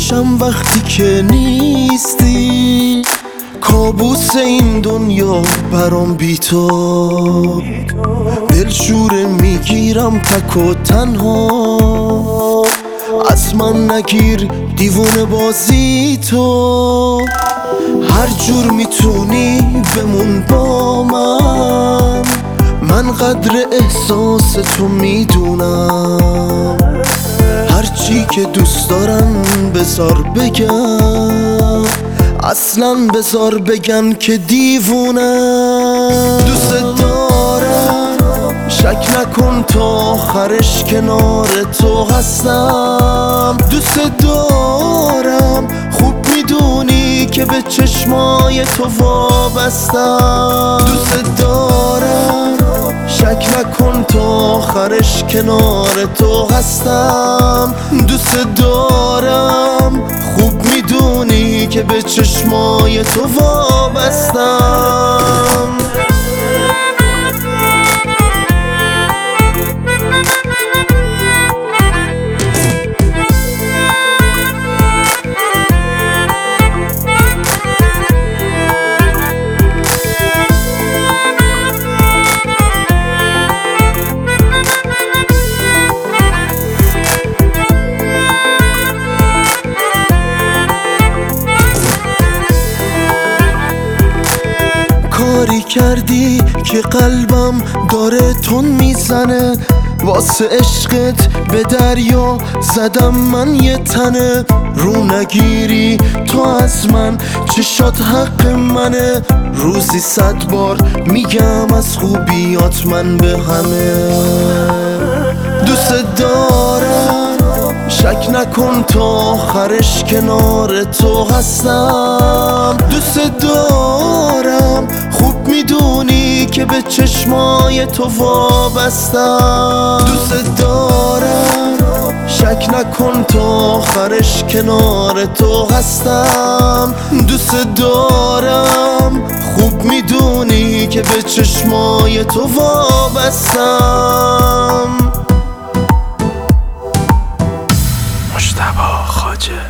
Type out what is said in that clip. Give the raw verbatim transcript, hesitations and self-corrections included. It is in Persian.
میشم وقتی که نیستی، کابوس این دنیا برام بی تو. دلشوره میگیرم تک و تنها، از من نگیر دیوونه بازی تو. هر جور میتونی بمون با من، من قدر احساس تو میدونم. هرچی که دوست دارم بذار بگم، اصلا بذار بگن که دیوونم. دوست دارم، شک نکن تا آخرش کنار تو هستم. دوست دارم، خوب میدونی که به چشمای تو وابستم. دوست دارم، شک نکن تا آخرش کنار تو هستم. دوست دارم، خوب میدونی که به چشمای تو وابستم. کاری کردی که قلبم داره تون میزنه، واسه عشقت به دریا زدم من یه تنه. رو نگیری تو از من، چشات حق منه. روزی صد بار میگم از خوبیات من به همه. دوست دارم، شک نکن تا آخرش کنار تو هستم. دوست دارم، خوب میدونی که به چشمای تو وابستم. دوست دارم، شک نکن تا آخرش کنار تو هستم. دوست دارم، خوب میدونی که به چشمای تو وابستم. مجتبی خواجه.